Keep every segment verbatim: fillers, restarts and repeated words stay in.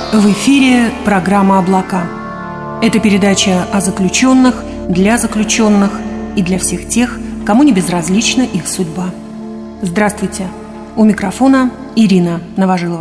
В эфире программа «Облака». Это передача о заключенных, для заключенных и для всех тех, кому не безразлична их судьба. Здравствуйте. У микрофона Ирина Новожилова.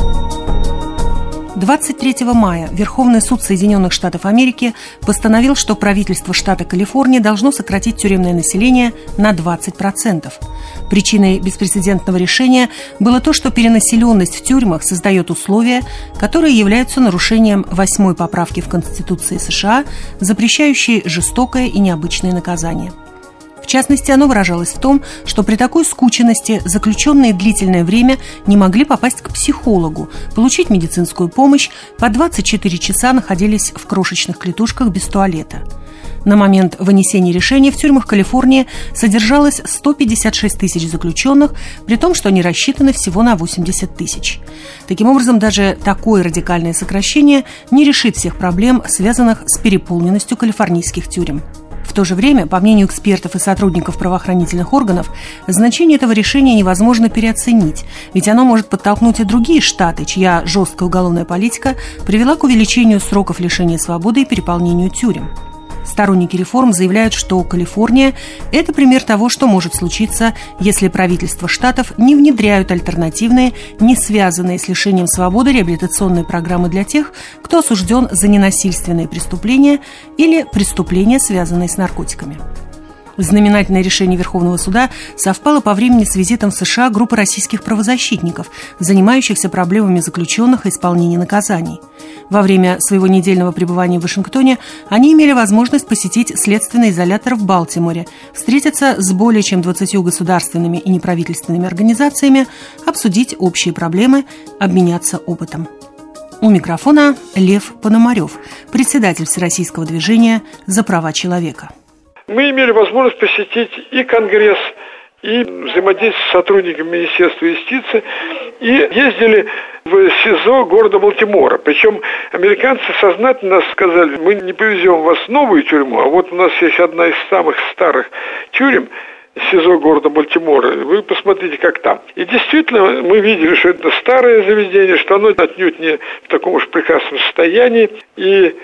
двадцать третьего мая Верховный суд Соединенных Штатов Америки постановил, что правительство штата Калифорния должно сократить тюремное население на двадцать процентов. Причиной беспрецедентного решения было то, что перенаселенность в тюрьмах создает условия, которые являются нарушением восьмой поправки в Конституции США, запрещающей жестокое и необычное наказание. В частности, оно выражалось в том, что при такой скученности заключенные длительное время не могли попасть к психологу, получить медицинскую помощь, по двадцать четыре часа находились в крошечных клетушках без туалета. На момент вынесения решения в тюрьмах Калифорнии содержалось сто пятьдесят шесть тысяч заключенных, при том, что они рассчитаны всего на восемьдесят тысяч. Таким образом, даже такое радикальное сокращение не решит всех проблем, связанных с переполненностью калифорнийских тюрем. В то же время, по мнению экспертов и сотрудников правоохранительных органов, значение этого решения невозможно переоценить, ведь оно может подтолкнуть и другие штаты, чья жесткая уголовная политика привела к увеличению сроков лишения свободы и переполнению тюрем. Сторонники реформ заявляют, что Калифорния – это пример того, что может случиться, если правительства штатов не внедряют альтернативные, не связанные с лишением свободы реабилитационные программы для тех, кто осужден за ненасильственные преступления или преступления, связанные с наркотиками. Знаменательное решение Верховного суда совпало по времени с визитом в США группы российских правозащитников, занимающихся проблемами заключенных и исполнения наказаний. Во время своего недельного пребывания в Вашингтоне они имели возможность посетить следственный изолятор в Балтиморе, встретиться с более чем двадцатью государственными и неправительственными организациями, обсудить общие проблемы, обменяться опытом. У микрофона Лев Пономарев, председатель Всероссийского движения за права человека. Мы имели возможность посетить и Конгресс, и взаимодействовать с сотрудниками Министерства юстиции, и ездили в СИЗО города Балтимора. Причем американцы сознательно сказали: мы не повезем вас в новую тюрьму, а вот у нас есть одна из самых старых тюрем, СИЗО города Балтимора, вы посмотрите, как там. И действительно, мы видели, что это старое заведение, что оно отнюдь не в таком уж прекрасном состоянии, и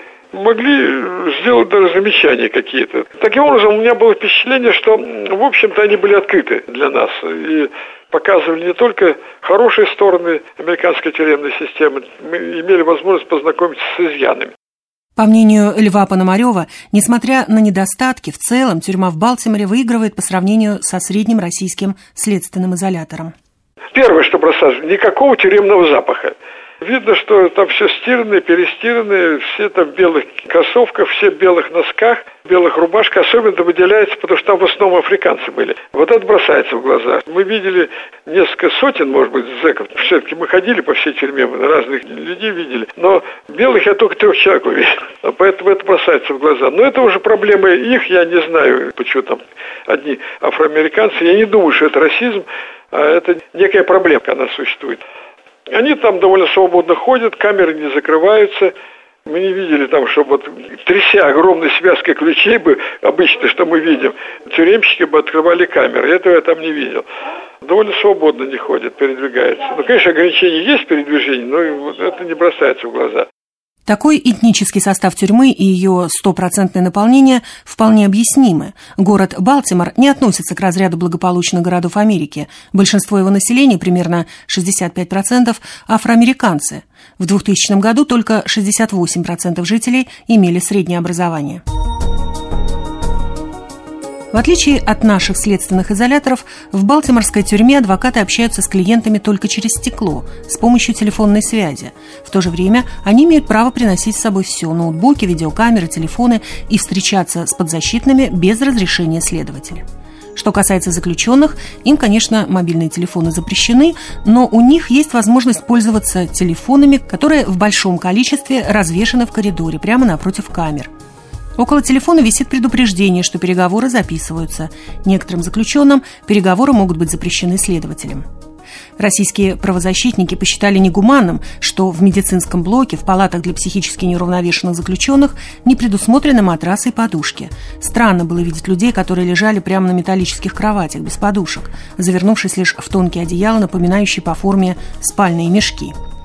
могли сделать даже замечания какие-то. Таким образом, у меня было впечатление, что, в общем-то, они были открыты для нас и показывали не только хорошие стороны американской тюремной системы, мы имели возможность познакомиться с изъянами. По мнению Льва Пономарева, несмотря на недостатки, в целом тюрьма в Балтиморе выигрывает по сравнению со средним российским следственным изолятором. Первое, что бросается, никакого тюремного запаха. Видно, что там все стиранное, перестиранное, все там в белых кроссовках, все в белых носках, в белых рубашках. Особенно выделяется, потому что там в основном африканцы были. Вот это бросается в глаза. Мы видели несколько сотен, может быть, зэков. Все-таки мы ходили по всей тюрьме, мы разных людей видели. Но белых я только трех человек увидел. Поэтому это бросается в глаза. Но это уже проблемы их, я не знаю, почему там одни афроамериканцы. Я не думаю, что это расизм, а это некая проблема, она существует. Они там довольно свободно ходят, камеры не закрываются. Мы не видели там, чтобы вот, тряся огромной связкой ключей бы, обычно, что мы видим, тюремщики бы открывали камеры. Этого я там не видел. Довольно свободно не ходят, передвигаются. Ну, конечно, ограничения есть в передвижении, но это не бросается в глаза. Такой этнический состав тюрьмы и ее стопроцентное наполнение вполне объяснимы. Город Балтимор не относится к разряду благополучных городов Америки. Большинство его населения, примерно шестьдесят пять процентов, афроамериканцы. В двухтысячном году только шестьдесят восемь процентов жителей имели среднее образование. В отличие от наших следственных изоляторов, в балтиморской тюрьме адвокаты общаются с клиентами только через стекло, с помощью телефонной связи. В то же время они имеют право приносить с собой все – ноутбуки, видеокамеры, телефоны и встречаться с подзащитными без разрешения следователя. Что касается заключенных, им, конечно, мобильные телефоны запрещены, но у них есть возможность пользоваться телефонами, которые в большом количестве развешаны в коридоре, прямо напротив камер. Около телефона висит предупреждение, что переговоры записываются. Некоторым заключенным переговоры могут быть запрещены следователем. Российские правозащитники посчитали негуманным, что в медицинском блоке в палатах для психически неуравновешенных заключенных не предусмотрены матрасы и подушки. Странно было видеть людей, которые лежали прямо на металлических кроватях, без подушек, завернувшись лишь в тонкие одеяла, напоминающие по форме спальные мешки.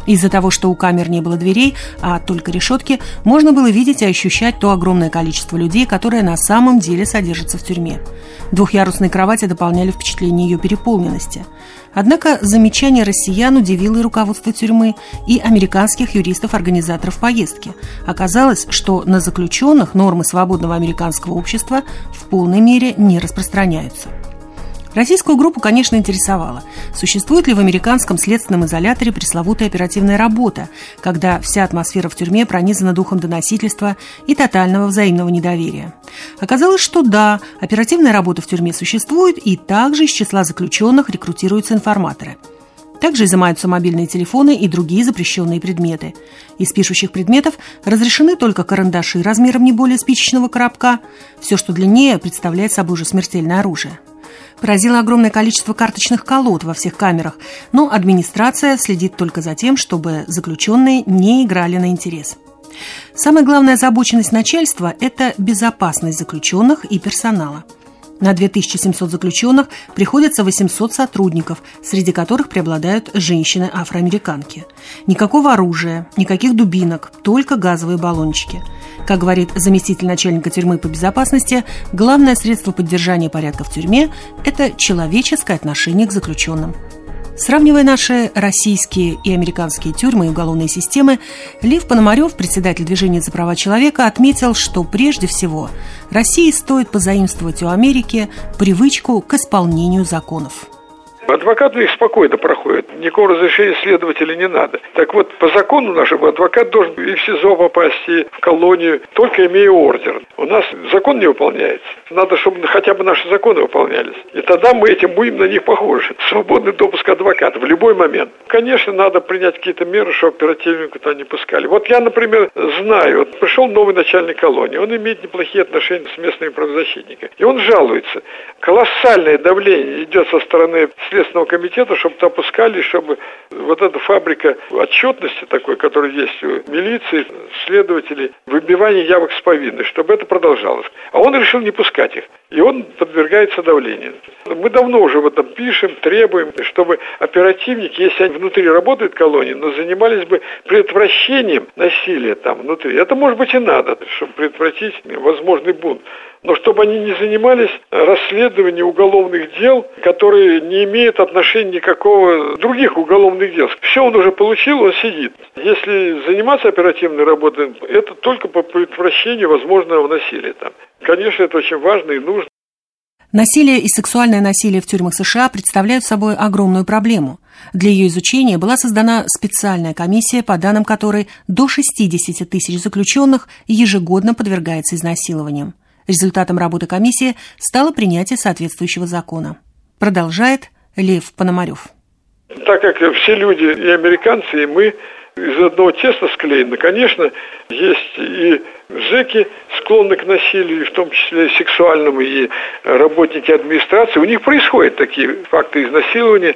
Из-за того, что у камер не было дверей, а только решетки, можно было видеть и ощущать то огромное количество людей, которое на самом деле содержится в тюрьме. Двухъярусные кровати дополняли впечатление ее переполненности. Однако замечание россиян удивило и руководство тюрьмы, и американских юристов-организаторов поездки. Оказалось, что на заключенных нормы свободного американского общества в полной мере не распространяются. Российскую группу, конечно, интересовало, существует ли в американском следственном изоляторе пресловутая оперативная работа, когда вся атмосфера в тюрьме пронизана духом доносительства и тотального взаимного недоверия. Оказалось, что да, оперативная работа в тюрьме существует, и также из числа заключенных рекрутируются информаторы. Также изымаются мобильные телефоны и другие запрещенные предметы. Из пишущих предметов разрешены только карандаши размером не более спичечного коробка. Все, что длиннее, представляет собой уже смертельное оружие. Поразило огромное количество карточных колод во всех камерах, но администрация следит только за тем, чтобы заключенные не играли на интерес. Самая главная озабоченность начальства – это безопасность заключенных и персонала. На две тысячи семьсот заключенных приходится восемьсот сотрудников, среди которых преобладают женщины-афроамериканки. Никакого оружия, никаких дубинок, только газовые баллончики. Как говорит заместитель начальника тюрьмы по безопасности, главное средство поддержания порядка в тюрьме – это человеческое отношение к заключенным. Сравнивая наши российские и американские тюрьмы и уголовные системы, Лев Пономарев, председатель движения за права человека, отметил, что прежде всего России стоит позаимствовать у Америки привычку к исполнению законов. Адвокат у них спокойно проходит, никакого разрешения следователя не надо. Так вот, по закону нашему адвокат должен и в СИЗО попасть, и в колонию, только имея ордер. У нас закон не выполняется. Надо, чтобы хотя бы наши законы выполнялись. И тогда мы этим будем на них похожи. Свободный допуск адвоката в любой момент. Конечно, надо принять какие-то меры, чтобы оперативника туда не пускали. Вот я, например, знаю, вот пришел новый начальник колонии, он имеет неплохие отношения с местными правозащитниками. И он жалуется. Колоссальное давление идет со стороны Следственного комитета, чтобы туда пускали, чтобы вот эта фабрика отчетности такой, которая есть у милиции, следователей, выбивание явок с повинной, чтобы это продолжалось. А он решил не пускать их. И он подвергается давлению. Мы давно уже в этом пишем, требуем, чтобы оперативники, если они внутри работают в колонии, но занимались бы предотвращением насилия там внутри. Это, может быть, и надо, чтобы предотвратить возможный бунт. Но чтобы они не занимались расследованием уголовных дел, которые не имеют отношения никакого других уголовных дел. Все он уже получил, он сидит. Если заниматься оперативной работой, это только по предотвращению возможного насилия там. Конечно, это очень важно и нужно. Насилие и сексуальное насилие в тюрьмах США представляют собой огромную проблему. Для ее изучения была создана специальная комиссия, по данным которой до шестьдесят тысяч заключенных ежегодно подвергается изнасилованиям. Результатом работы комиссии стало принятие соответствующего закона. Продолжает Лев Пономарев. Так как все люди, и американцы, и мы из одного теста склеены, конечно, есть и зэки, склонны к насилию, в том числе сексуальному, и работники администрации. У них происходят такие факты изнасилования,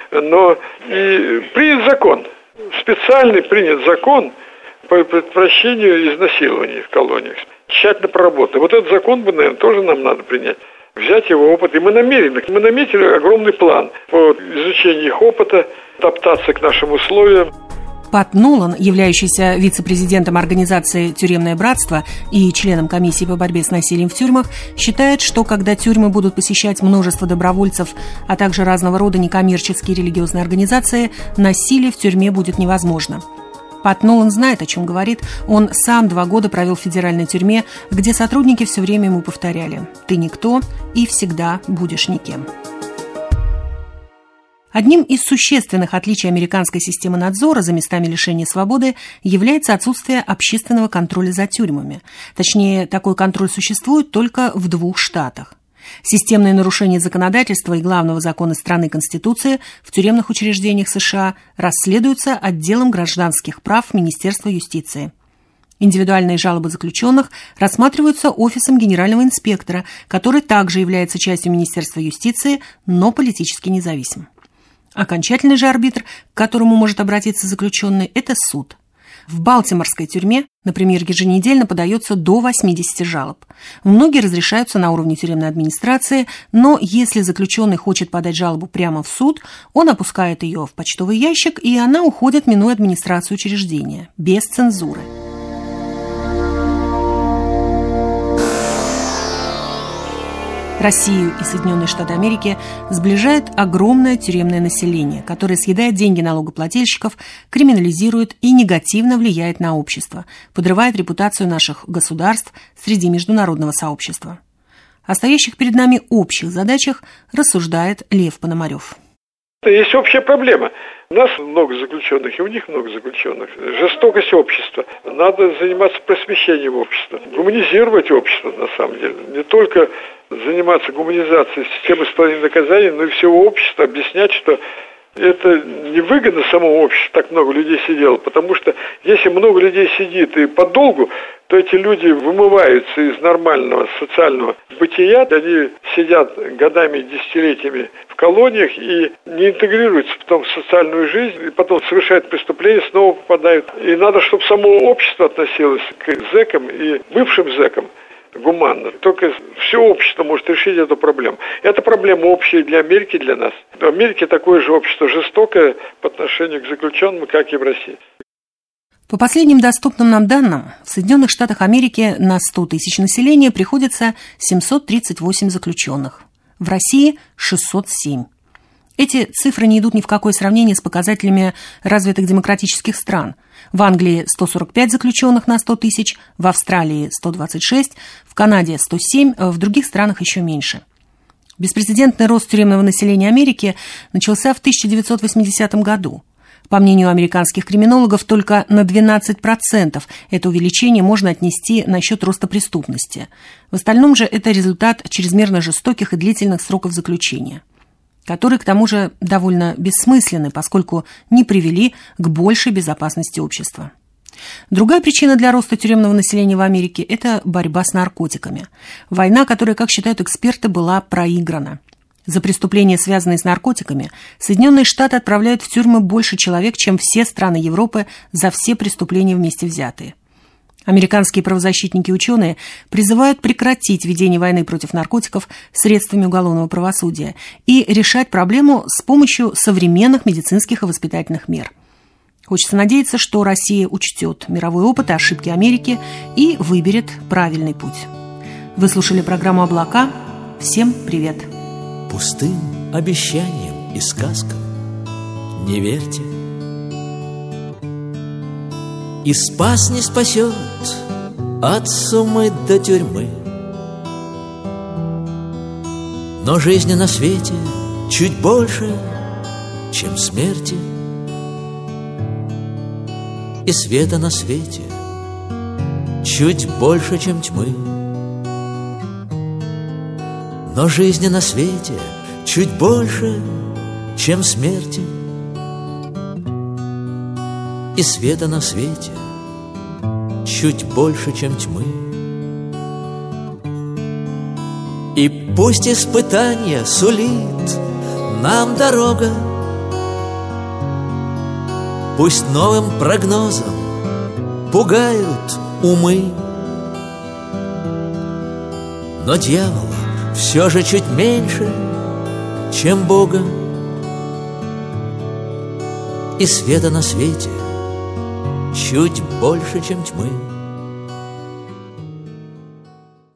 но и принят закон, специальный принят закон по предотвращению изнасилований в колониях. Тщательно проработан. Вот этот закон бы, наверное, тоже нам надо принять. Взять его опыт. И мы намерены, мы наметили огромный план по изучению их опыта, адаптации к нашим условиям. Пат Нолан, являющийся вице-президентом организации «Тюремное братство» и членом комиссии по борьбе с насилием в тюрьмах, считает, что когда тюрьмы будут посещать множество добровольцев, а также разного рода некоммерческие религиозные организации, насилие в тюрьме будет невозможно. Пат Нолан знает, о чем говорит. Он сам два года провел в федеральной тюрьме, где сотрудники все время ему повторяли: «Ты никто и всегда будешь никем». Одним из существенных отличий американской системы надзора за местами лишения свободы является отсутствие общественного контроля за тюрьмами. Точнее, такой контроль существует только в двух штатах. Системные нарушения законодательства и главного закона страны Конституции в тюремных учреждениях США расследуются отделом гражданских прав Министерства юстиции. Индивидуальные жалобы заключенных рассматриваются офисом генерального инспектора, который также является частью Министерства юстиции, но политически независим. Окончательный же арбитр, к которому может обратиться заключенный, это суд. В Балтиморской тюрьме, например, еженедельно подается до восьмидесяти жалоб. Многие разрешаются на уровне тюремной администрации, но если заключенный хочет подать жалобу прямо в суд, он опускает ее в почтовый ящик, и она уходит, минуя администрацию учреждения, без цензуры. Россию и Соединенные Штаты Америки сближает огромное тюремное население, которое съедает деньги налогоплательщиков, криминализирует и негативно влияет на общество, подрывает репутацию наших государств среди международного сообщества. О стоящих перед нами общих задачах рассуждает Лев Пономарев. Есть общая проблема. У нас много заключенных, и у них много заключенных. Жестокость общества. Надо заниматься просвещением общества. Гуманизировать общество, на самом деле. Не только заниматься гуманизацией системы исполнения наказаний, но и всего общества. Объяснять, что это невыгодно самому обществу, так много людей сидело. Потому что если много людей сидит и подолгу, то эти люди вымываются из нормального социального бытия, они сидят годами, десятилетиями в колониях и не интегрируются потом в социальную жизнь, и потом совершают преступления, снова попадают. И надо, чтобы само общество относилось к зэкам и бывшим зэкам гуманно. Только все общество может решить эту проблему. Это проблема общая для Америки, для нас. В Америке такое же общество жестокое по отношению к заключенным, как и в России. По последним доступным нам данным, в Соединенных Штатах Америки на сто тысяч населения приходится семьсот тридцать восемь заключенных. В России – шестьсот семь. Эти цифры не идут ни в какое сравнение с показателями развитых демократических стран. В Англии сто сорок пять заключенных на сто тысяч, в Австралии сто двадцать шесть, в Канаде сто семь, в других странах еще меньше. Беспрецедентный рост тюремного населения Америки начался в тысяча девятьсот восьмидесятом году. По мнению американских криминологов, только на двенадцать процентов это увеличение можно отнести на счет роста преступности. В остальном же это результат чрезмерно жестоких и длительных сроков заключения, которые, к тому же, довольно бессмысленны, поскольку не привели к большей безопасности общества. Другая причина для роста тюремного населения в Америке – это борьба с наркотиками. Война, которая, как считают эксперты, была проиграна. За преступления, связанные с наркотиками, Соединенные Штаты отправляют в тюрьмы больше человек, чем все страны Европы за все преступления вместе взятые. Американские правозащитники и ученые призывают прекратить ведение войны против наркотиков средствами уголовного правосудия и решать проблему с помощью современных медицинских и воспитательных мер. Хочется надеяться, что Россия учтет мировой опыт и ошибки Америки и выберет правильный путь. Вы слушали программу «Облака». Всем привет! Пустым обещаниям и сказкам не верьте. И спас не спасет от сумы до тюрьмы. Но жизни на свете чуть больше, чем смерти. И света на свете чуть больше, чем тьмы. Но жизни на свете чуть больше, чем смерти. И света на свете чуть больше, чем тьмы. И пусть испытание сулит нам дорога, пусть новым прогнозом пугают умы, но дьявола все же чуть меньше, чем Бога. И света на свете чуть больше, чем тьмы.